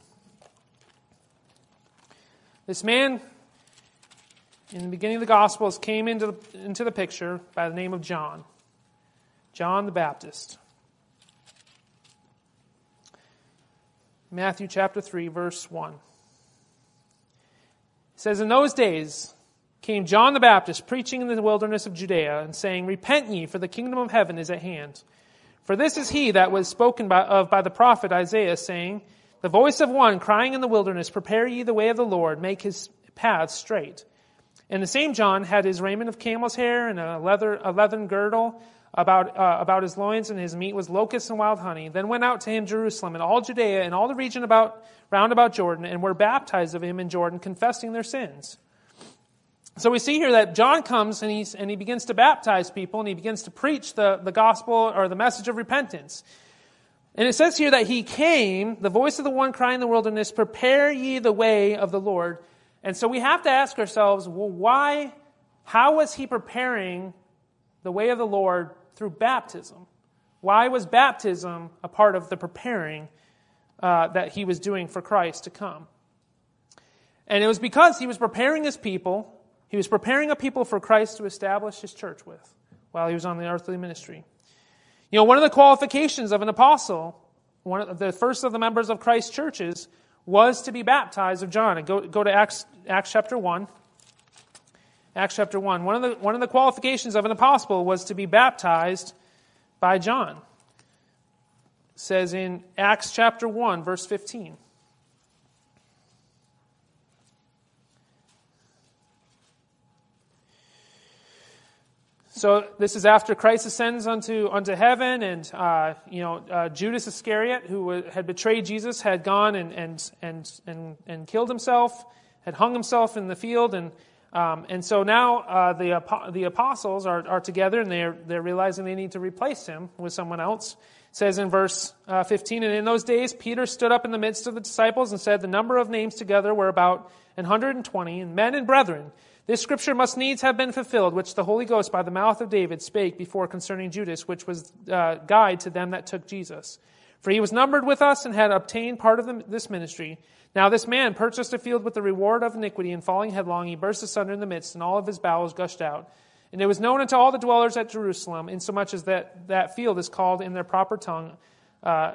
This man, in the beginning of the Gospels, came into the, into the picture by the name of John. John the Baptist. Matthew chapter three, verse one. It says, "In those days came John the Baptist, preaching in the wilderness of Judea, and saying, Repent ye, for the kingdom of heaven is at hand. For this is he that was spoken by, of by the prophet Isaiah, saying, The voice of one crying in the wilderness, Prepare ye the way of the Lord, make his paths straight. And the same John had his raiment of camel's hair, and a leather a leathern girdle about uh, about his loins, and his meat was locusts and wild honey. Then went out to him Jerusalem, and all Judea, and all the region about round about Jordan, and were baptized of him in Jordan, confessing their sins." So we see here that John comes and, he's, and he begins to baptize people, and he begins to preach the, the gospel or the message of repentance. And it says here that he came, the voice of the one crying in the wilderness, Prepare ye the way of the Lord. And so we have to ask ourselves, well, why, how was he preparing the way of the Lord through baptism? Why was baptism a part of the preparing uh, that he was doing for Christ to come? And it was because he was preparing his people. He was preparing a people for Christ to establish his church with while he was on the earthly ministry. You know, one of the qualifications of an apostle, one of the first of the members of Christ's churches, was to be baptized of John. And go, go to Acts, Acts chapter one. Acts chapter one. One of the one of the qualifications of an apostle was to be baptized by John. It says in Acts chapter one, verse fifteen. So this is after Christ ascends unto unto heaven, and uh, you know uh, Judas Iscariot, who had betrayed Jesus, had gone and and and and, and killed himself, had hung himself in the field, and um, and so now uh, the the apostles are are together, and they're they're realizing they need to replace him with someone else. It says in verse uh, fifteen, "And in those days Peter stood up in the midst of the disciples and said, The number of names together were about an hundred and twenty, and men and brethren, this scripture must needs have been fulfilled, which the Holy Ghost by the mouth of David spake before concerning Judas, which was uh, guide to them that took Jesus. For he was numbered with us and had obtained part of the, this ministry. Now this man purchased a field with the reward of iniquity, and falling headlong, he burst asunder in the midst, and all of his bowels gushed out. And it was known unto all the dwellers at Jerusalem, insomuch as that, that field is called in their proper tongue uh,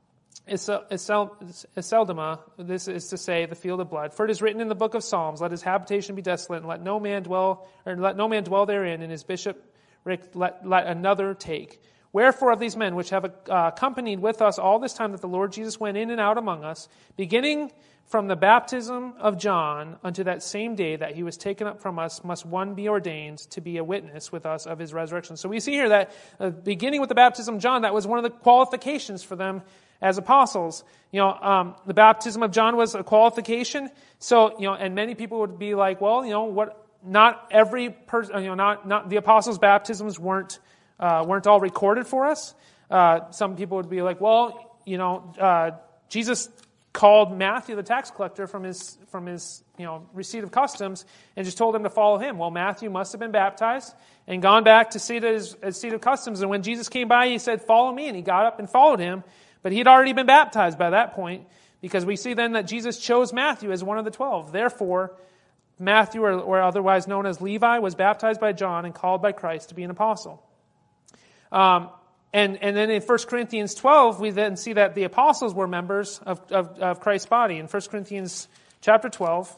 Aceldama, this is to say, the field of blood. For it is written in the book of Psalms, Let his habitation be desolate, and let no man dwell, or let no man dwell therein, and his bishopric let, let another take. Wherefore of these men which have uh, accompanied with us all this time that the Lord Jesus went in and out among us, beginning from the baptism of John unto that same day that he was taken up from us, must one be ordained to be a witness with us of his resurrection." So we see here that uh, beginning with the baptism of John, that was one of the qualifications for them as apostles. You know, um, the baptism of John was a qualification. So, you know, and many people would be like, well, you know, what? Not every person, you know, not not the apostles' baptisms weren't uh, weren't all recorded for us. Uh, some people would be like, well, you know, uh, Jesus called Matthew the tax collector from his from his you know receipt of customs and just told him to follow him. Well, Matthew must have been baptized and gone back to seat his, his seat of customs. And when Jesus came by, he said, "Follow me," and he got up and followed him. But he had already been baptized by that point, because we see then that Jesus chose Matthew as one of the twelve. Therefore, Matthew, or, or otherwise known as Levi, was baptized by John and called by Christ to be an apostle. Um, and, and then in First Corinthians twelve, we then see that the apostles were members of, of, of Christ's body. In First Corinthians chapter twelve,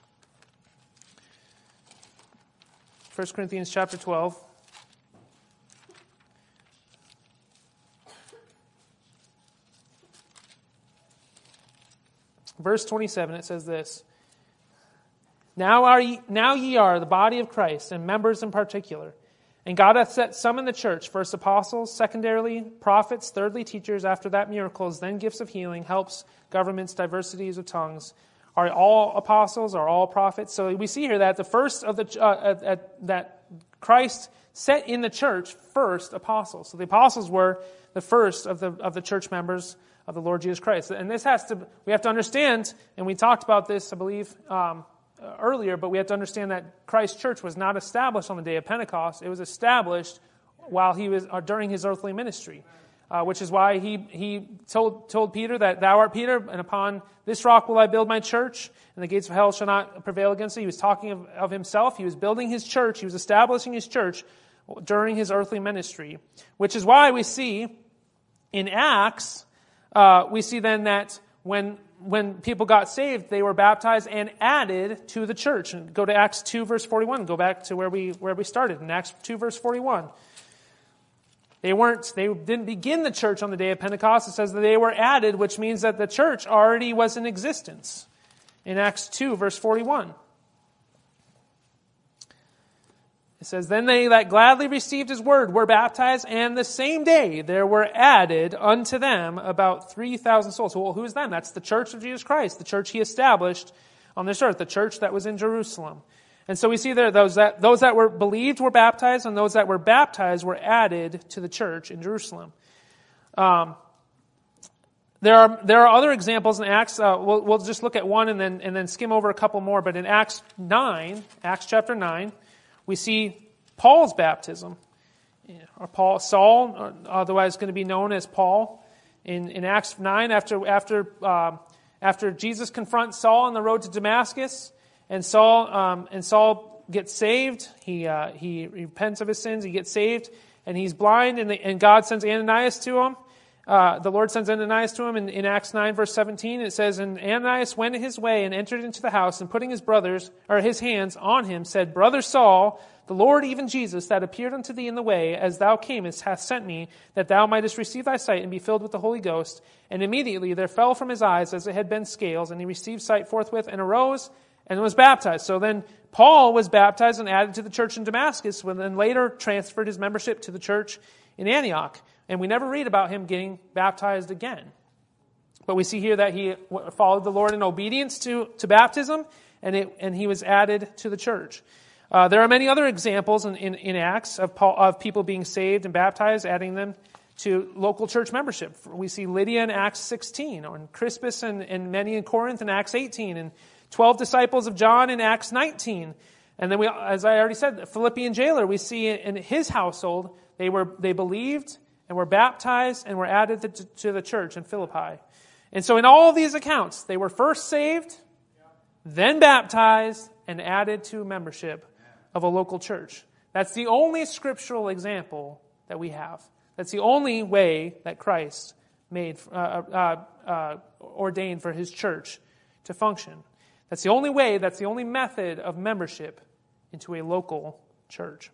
First Corinthians chapter twelve, verse twenty-seven, it says this: Now are ye, now ye are the body of Christ, and members in particular. And God hath set some in the church, first apostles, secondarily prophets, thirdly teachers, after that miracles, then gifts of healing, helps, governments, diversities of tongues. Are all apostles? Are all prophets? So we see here that the first of the uh, at, at, that Christ set in the church first apostles. So the apostles were the first of the of the church members of the Lord Jesus Christ. And this has to, we have to understand, and we talked about this, I believe, um, earlier, but we have to understand that Christ's church was not established on the day of Pentecost. It was established while he was, or during his earthly ministry, uh, which is why he, he told, told Peter that, "Thou art Peter, and upon this rock will I build my church, and the gates of hell shall not prevail against it." He was talking of, of himself. He was building his church. He was establishing his church during his earthly ministry, which is why we see in Acts, Uh, we see then that when when people got saved, they were baptized and added to the church. And go to Acts two, verse forty-one. Go back to where we where we started in Acts two, verse forty-one. They weren't, they didn't begin the church on the day of Pentecost. It says that they were added, which means that the church already was in existence. In Acts two, verse forty-one. It says, then they that gladly received his word were baptized, and the same day there were added unto them about three thousand souls. Well, who's them? That's the church of Jesus Christ, the church he established on this earth, the church that was in Jerusalem. And so we see there those that those that were believed were baptized, and those that were baptized were added to the church in Jerusalem. Um, there are there are other examples in Acts. Uh, we'll, we'll just look at one and then and then skim over a couple more. But in Acts nine, Acts chapter nine, we see Paul's baptism, or Paul Saul, or otherwise going to be known as Paul. In in Acts nine, after after uh, after Jesus confronts Saul on the road to Damascus. And Saul um, and Saul gets saved. He uh, he repents of his sins. He gets saved, and he's blind. And, the, and God sends Ananias to him. Uh, the Lord sends Ananias to him. In, in Acts nine, verse seventeen, it says, "And Ananias went his way and entered into the house, and putting his brothers or his hands on him, said, Brother Saul, the Lord, even Jesus, that appeared unto thee in the way, as thou camest, hath sent me, that thou mightest receive thy sight and be filled with the Holy Ghost. And immediately there fell from his eyes as it had been scales, and he received sight forthwith, and arose." And was baptized. So then Paul was baptized and added to the church in Damascus, and then later transferred his membership to the church in Antioch. And we never read about him getting baptized again. But we see here that he followed the Lord in obedience to, to baptism, and it, and he was added to the church. Uh, there are many other examples in, in, in Acts of, Paul, of people being saved and baptized, adding them to local church membership. We see Lydia in Acts sixteen, or Crispus and, and many in Corinth in Acts eighteen, and twelve disciples of John in Acts nineteen. And then we, as I already said, the Philippian jailer, we see in his household, they were they believed and were baptized and were added to, to the church in Philippi. And so in all of these accounts, they were first saved, then baptized, and added to membership of a local church. That's the only scriptural example that we have. That's the only way that Christ made uh, uh, uh, ordained for his church to function. That's the only way, that's the only method of membership into a local church.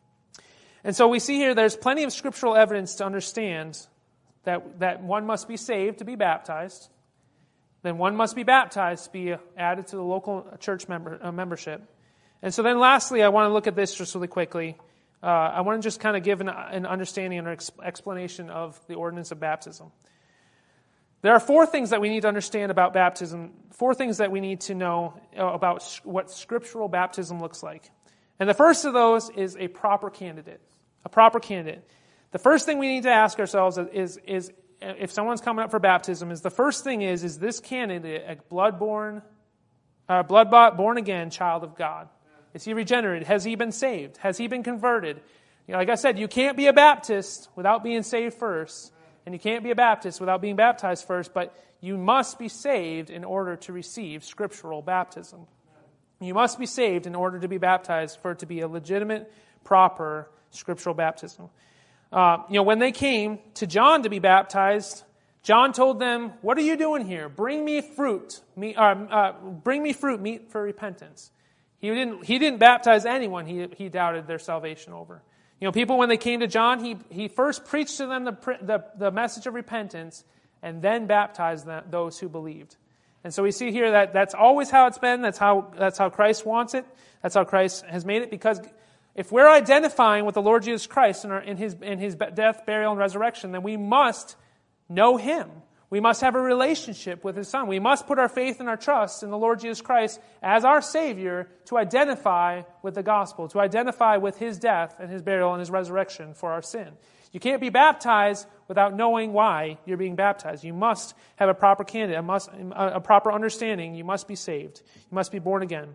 And so we see here there's plenty of scriptural evidence to understand that, that one must be saved to be baptized. Then one must be baptized to be added to the local church member, uh, membership. And so then lastly, I want to look at this just really quickly. Uh, I want to just kind of give an, an understanding and ex- explanation of the ordinance of baptism. There are four things that we need to understand about baptism, four things that we need to know about what scriptural baptism looks like. And the first of those is a proper candidate. A proper candidate. The first thing we need to ask ourselves is, is if someone's coming up for baptism, is the first thing is, is this candidate a blood-born, uh, blood-bought, born-again child of God? Is he regenerated? Has he been saved? Has he been converted? You know, like I said, you can't be a Baptist without being saved first. And you can't be a Baptist without being baptized first, but you must be saved in order to receive scriptural baptism. You must be saved in order to be baptized for it to be a legitimate, proper scriptural baptism. Uh, you know, when they came to John to be baptized, John told them, "What are you doing here? Bring me fruit, meet, uh, uh, bring me fruit, meet for repentance." He didn't. He didn't baptize anyone he he doubted their salvation over. You know, people, when they came to John, he, he first preached to them the, the, the message of repentance and then baptized them, those who believed. And so we see here that that's always how it's been. That's how, that's how Christ wants it. That's how Christ has made it. Because if we're identifying with the Lord Jesus Christ in, our, in, his, in his death, burial, and resurrection, then we must know him. We must have a relationship with his Son. We must put our faith and our trust in the Lord Jesus Christ as our Savior to identify with the gospel, to identify with his death and his burial and his resurrection for our sin. You can't be baptized without knowing why you're being baptized. You must have a proper candidate, a, must, a proper understanding. You must be saved. You must be born again.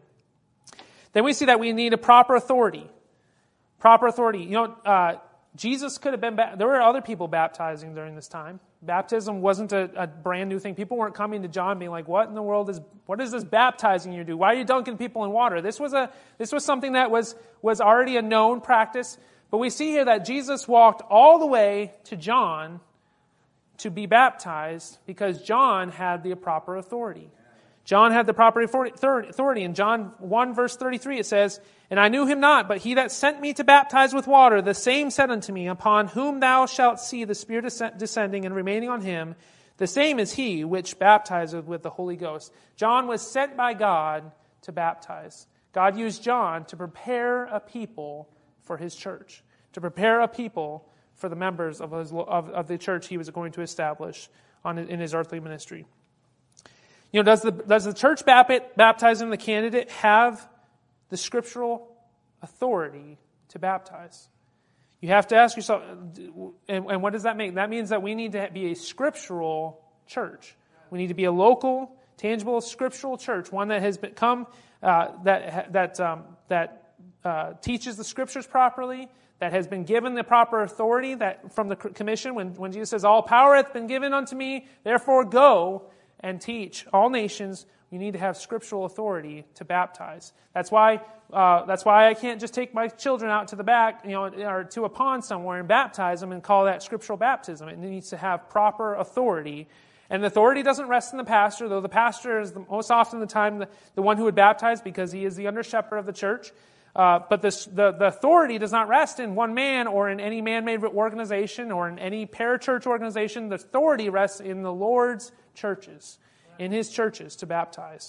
Then we see that we need a proper authority. Proper authority. You know, uh, Jesus could have been, ba- there were other people baptizing during this time. Baptism wasn't a, a brand new thing. People weren't coming to John being like, what in the world is, what is this baptizing you do? Why are you dunking people in water? This was a, this was something that was, was already a known practice. But we see here that Jesus walked all the way to John to be baptized because John had the proper authority. John had the proper authority. In John one, verse thirty-three, it says, "And I knew him not, but he that sent me to baptize with water, the same said unto me, Upon whom thou shalt see the Spirit descending and remaining on him, the same is he which baptizeth with the Holy Ghost." John was sent by God to baptize. God used John to prepare a people for his church, to prepare a people for the members of, his, of, of the church he was going to establish on, in his earthly ministry. You know, does the, does the church baptizing the candidate have the scriptural authority to baptize? You have to ask yourself, and, and what does that mean? That means that we need to be a scriptural church. We need to be a local, tangible, scriptural church, one that has become, uh, that that um, that uh, teaches the scriptures properly, that has been given the proper authority that from the commission when, when Jesus says, "All power hath been given unto me, therefore go and teach all nations." You need to have scriptural authority to baptize. That's why uh, that's why I can't just take my children out to the back, you know, or to a pond somewhere and baptize them and call that scriptural baptism. It needs to have proper authority. And the authority doesn't rest in the pastor, though the pastor is the, most often the time the, the one who would baptize because he is the under shepherd of the church. Uh, but this, the, the authority does not rest in one man or in any man-made organization or in any parachurch organization. The authority rests in the Lord's churches, in his churches to baptize.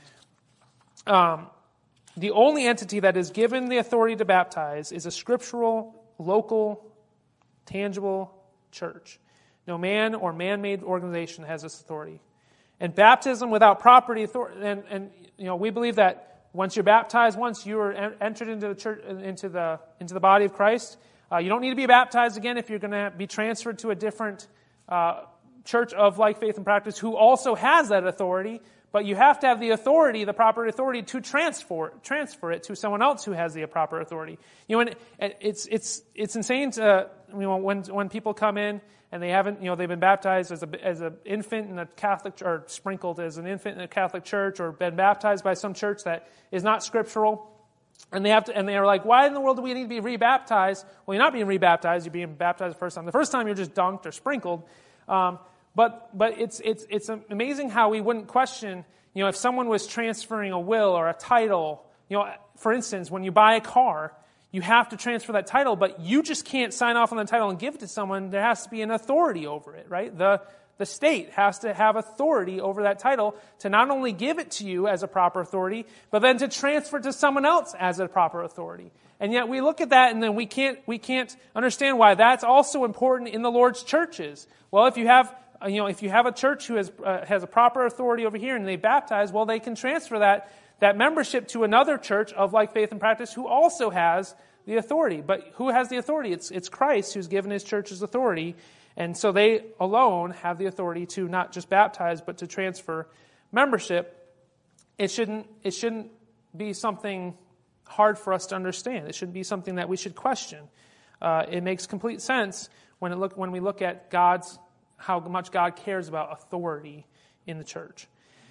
Um, the only entity that is given the authority to baptize is a scriptural, local, tangible church. No man or man-made organization has this authority. And baptism without property authority, and, and you know, we believe that once you're baptized, once you are entered into the church, into the into the body of Christ, uh, you don't need to be baptized again if you're going to be transferred to a different uh, church of like faith and practice who also has that authority. But you have to have the authority, the proper authority, to transfer transfer it to someone else who has the proper authority. You know, and it's it's it's insane to you know when when people come in and they haven't you know they've been baptized as a as an infant in a Catholic or sprinkled as an infant in a Catholic church or been baptized by some church that is not scriptural, and they have to and they are like, why in the world do we need to be rebaptized? Well, you're not being rebaptized; you're being baptized the first time. The first time you're just dunked or sprinkled. Um, But but it's it's it's amazing how we wouldn't question, you know, if someone was transferring a will or a title, you know, for instance, when you buy a car, you have to transfer that title, but you just can't sign off on the title and give it to someone. There has to be an authority over it, right? The the state has to have authority over that title to not only give it to you as a proper authority, but then to transfer it to someone else as a proper authority. And yet we look at that and then we can't we can't understand why that's also important in the Lord's churches. Well, if you have You know, if you have a church who has uh, has a proper authority over here and they baptize, well, they can transfer that that membership to another church of like faith and practice who also has the authority. But who has the authority? It's it's Christ who's given his church's authority, and so they alone have the authority to not just baptize but to transfer membership. It shouldn't it shouldn't be something hard for us to understand. It should be something that we should question. Uh, it makes complete sense when it look when we look at God's how much God cares about authority in the church.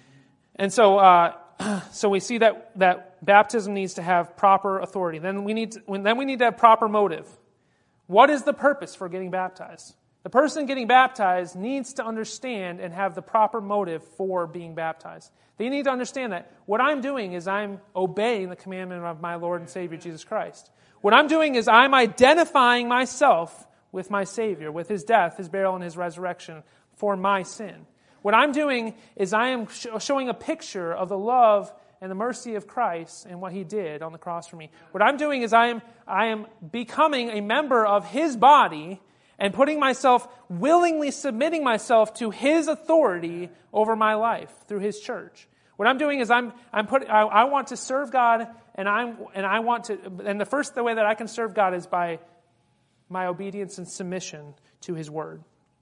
And so uh, so we see that, that baptism needs to have proper authority. Then we need to, then we need to have proper motive. What is the purpose for getting baptized? The person getting baptized needs to understand and have the proper motive for being baptized. They need to understand that what I'm doing is I'm obeying the commandment of my Lord and Savior Jesus Christ. What I'm doing is I'm identifying myself with my Savior, with his death, his burial, and his resurrection for my sin. What I'm doing is I am sh- showing a picture of the love and the mercy of Christ and what he did on the cross for me. What I'm doing is I am I am becoming a member of his body and putting myself, willingly submitting myself to his authority over my life through his church. What I'm doing is I'm I'm put I, I want to serve God, and I'm and I want to and the first the way that I can serve God is by my obedience and submission to his word.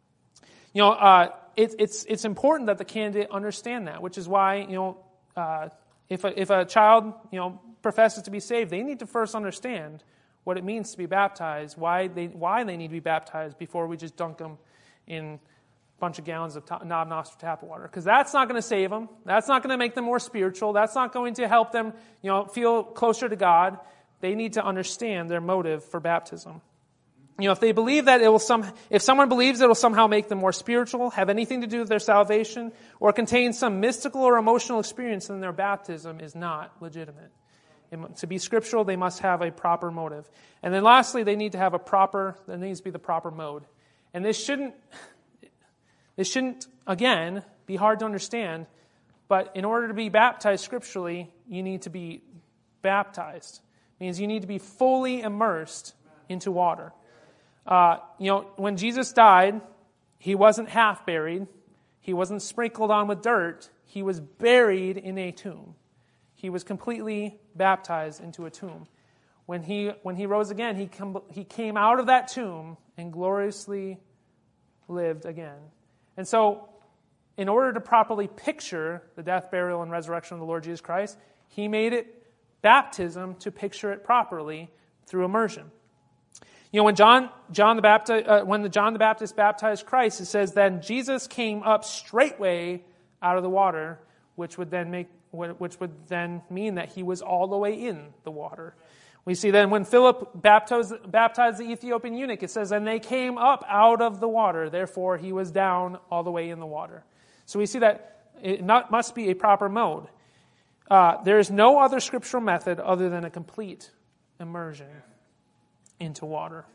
You know, uh, it, it's it's important that the candidate understand that, which is why, you know, uh, if a, if a child, you know, professes to be saved, they need to first understand what it means to be baptized, why they why they need to be baptized before we just dunk them in a bunch of gallons of ta- Knob Nostra tap water. Because that's not going to save them. That's not going to make them more spiritual. That's not going to help them, you know, feel closer to God. They need to understand their motive for baptism. You know, if they believe that it will some, if someone believes it will somehow make them more spiritual, have anything to do with their salvation, or contain some mystical or emotional experience, then their baptism is not legitimate. It, to be scriptural, they must have a proper motive. And then lastly, they need to have a proper, there needs to be the proper mode. And this shouldn't, this shouldn't, again, be hard to understand, but in order to be baptized scripturally, you need to be baptized. It means you need to be fully immersed into water. Uh, you know, when Jesus died, he wasn't half buried. He wasn't sprinkled on with dirt. He was buried in a tomb. He was completely baptized into a tomb. When he when he rose again, he com- he came out of that tomb and gloriously lived again. And so, in order to properly picture the death, burial, and resurrection of the Lord Jesus Christ, he made it baptism to picture it properly through immersion. You know, when John John the Baptist uh, when the John the Baptist baptized Christ, it says then Jesus came up straightway out of the water, which would then make which would then mean that he was all the way in the water. We see then when Philip baptized, baptized the Ethiopian eunuch, it says, and they came up out of the water, therefore he was down all the way in the water. So we see that it not, must be a proper mode. Uh, there is no other scriptural method other than a complete immersion into water.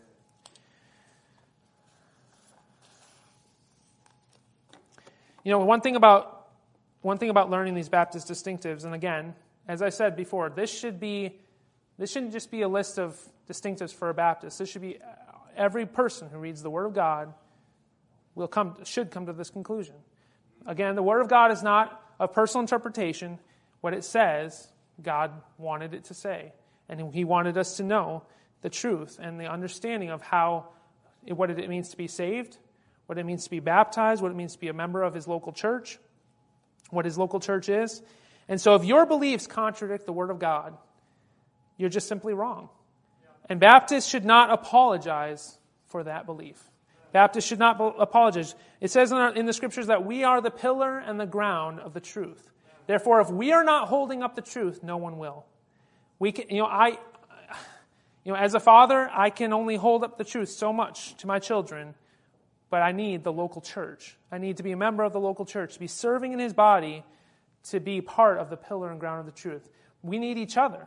You know, one thing about one thing about learning these Baptist distinctives, and again, as I said before, this should be this shouldn't just be a list of distinctives for a Baptist. This should be every person who reads the Word of God will come should come to this conclusion. Again, the Word of God is not a personal interpretation. What it says, God wanted it to say, and He wanted us to know the truth and the understanding of how, what it means to be saved, what it means to be baptized, what it means to be a member of His local church, what His local church is. And so if your beliefs contradict the Word of God, you're just simply wrong. And Baptists should not apologize for that belief. Baptists should not apologize. It says in, our, in the Scriptures that we are the pillar and the ground of the truth. Therefore, if we are not holding up the truth, no one will. We can, you know, I... You know, as a father, I can only hold up the truth so much to my children, but I need the local church. I need to be a member of the local church, to be serving in His body, to be part of the pillar and ground of the truth. We need each other.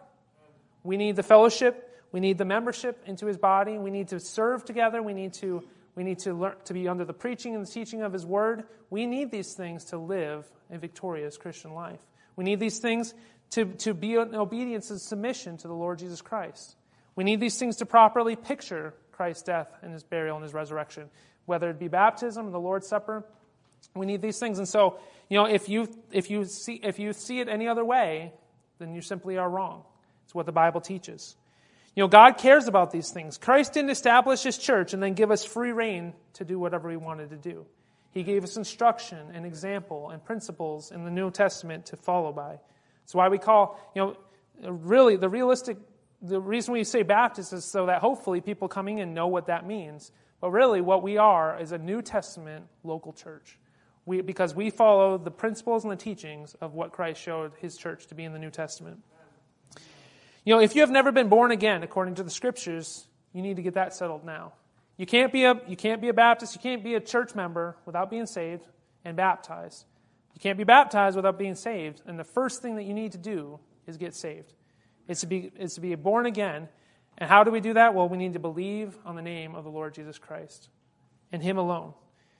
We need the fellowship. We need the membership into His body. We need to serve together. We need to we need to learn to be under the preaching and the teaching of His Word. We need these things to live a victorious Christian life. We need these things to, to be in obedience and submission to the Lord Jesus Christ. We need these things to properly picture Christ's death and His burial and His resurrection, whether it be baptism or the Lord's Supper. We need these things. And so, you know, if you if you see if you see it any other way, then you simply are wrong. It's what the Bible teaches. You know, God cares about these things. Christ didn't establish His church and then give us free reign to do whatever He wanted to do. He gave us instruction and example and principles in the New Testament to follow by. That's why we call, you know, really the realistic The reason we say Baptist is so that hopefully people coming in know what that means. But really what we are is a New Testament local church. We, because we follow the principles and the teachings of what Christ showed His church to be in the New Testament. You know, if you have never been born again according to the Scriptures, you need to get that settled now. You can't be a, you can't be a Baptist, you can't be a church member without being saved and baptized. You can't be baptized without being saved. And the first thing that you need to do is get saved. It's to be it's to be born again. And how do we do that? Well, we need to believe on the name of the Lord Jesus Christ and Him alone.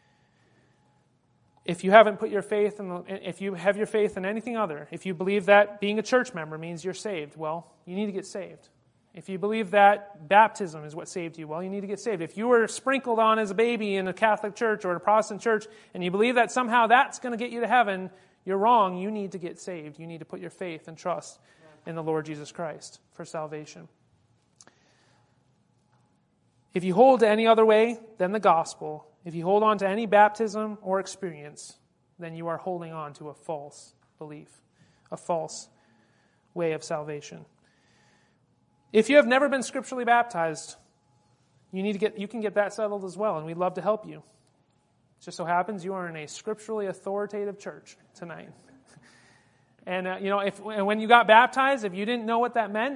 If you haven't put your faith in the, if you have your faith in anything other, if you believe that being a church member means you're saved, well, you need to get saved. If you believe that baptism is what saved you, well, you need to get saved. If you were sprinkled on as a baby in a Catholic church or a Protestant church and you believe that somehow that's going to get you to heaven, you're wrong. You need to get saved. You need to put your faith and trust in the Lord Jesus Christ for salvation. If you hold to any other way than the gospel, if you hold on to any baptism or experience, then you are holding on to a false belief, a false way of salvation. If you have never been scripturally baptized, you need to get you can get that settled as well, and we'd love to help you. It just so happens you are in a scripturally authoritative church tonight. And, uh, you know, if and when you got baptized, if you didn't know what that meant,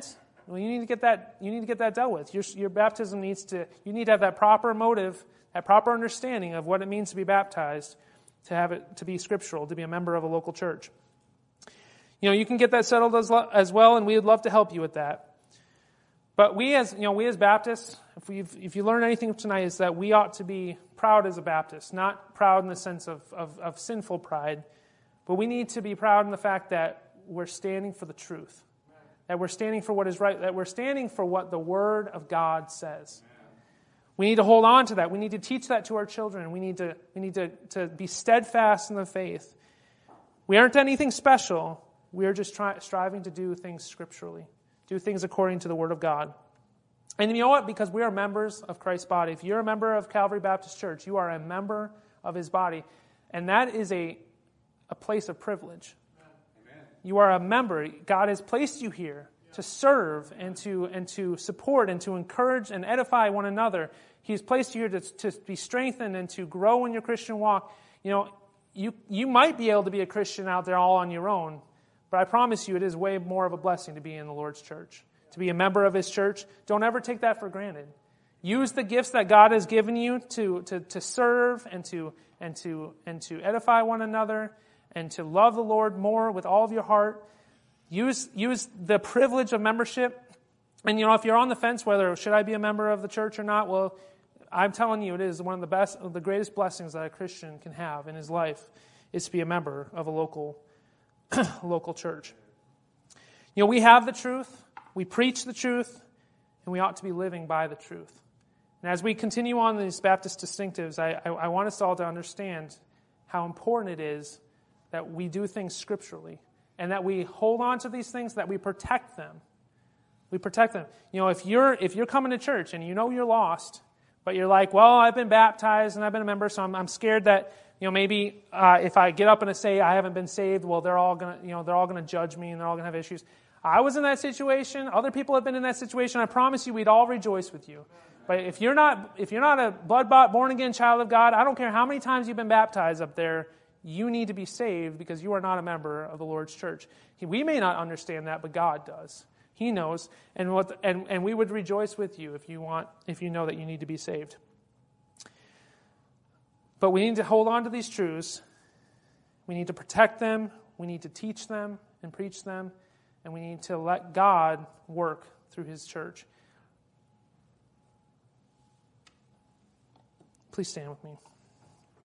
Well, you need to get that. You need to get that dealt with. Your your baptism needs to. You need to have that proper motive, that proper understanding of what it means to be baptized, to have it to be scriptural, to be a member of a local church. You know, you can get that settled as, as well, and we would love to help you with that. But we as you know, we as Baptists, if we if you learn anything tonight, is that we ought to be proud as a Baptist, not proud in the sense of, of, of sinful pride, but we need to be proud in the fact that we're standing for the truth, that we're standing for what is right, that we're standing for what the Word of God says. We need to hold on to that. We need to teach that to our children. We need to we need to, to be steadfast in the faith. We aren't anything special. We are just try, striving to do things scripturally, do things according to the Word of God. And you know what? Because we are members of Christ's body. If you're a member of Calvary Baptist Church, you are a member of His body. And that is a, a place of privilege. Amen. You are a member. God has placed you here to serve and to and to support and to encourage and edify one another. He's placed you here to, to be strengthened and to grow in your Christian walk. You know, you you might be able to be a Christian out there all on your own, but I promise you it is way more of a blessing to be in the Lord's church, to be a member of His church. Don't ever take that for granted. Use the gifts that God has given you to, to, to serve and to and to and to edify one another and to love the Lord more with all of your heart. Use use the privilege of membership. And you know, if you're on the fence whether should I be a member of the church or not, well, I'm telling you it is one of the best, the greatest blessings that a Christian can have in his life is to be a member of a local local church. You know, we have the truth, we preach the truth, and we ought to be living by the truth. And as we continue on these Baptist distinctives, I, I, I want us all to understand how important it is that we do things scripturally and that we hold on to these things, that we protect them. We protect them. You know, if you're if you're coming to church and you know you're lost, but you're like, well, I've been baptized and I've been a member, so I'm, I'm scared that, you know, maybe uh, if I get up and I say I haven't been saved, well, they're all gonna, you know, they're all gonna judge me and they're all gonna have issues. I was in that situation. Other people have been in that situation. I promise you, we'd all rejoice with you. But if you're not, if you're not a blood-bought, born-again child of God, I don't care how many times you've been baptized up there, you need to be saved because you are not a member of the Lord's church. We may not understand that, but God does. He knows, and what, and, and we would rejoice with you if you want, if you know that you need to be saved. But we need to hold on to these truths. We need to protect them. We need to teach them and preach them, and we need to let God work through His church. Please stand with me.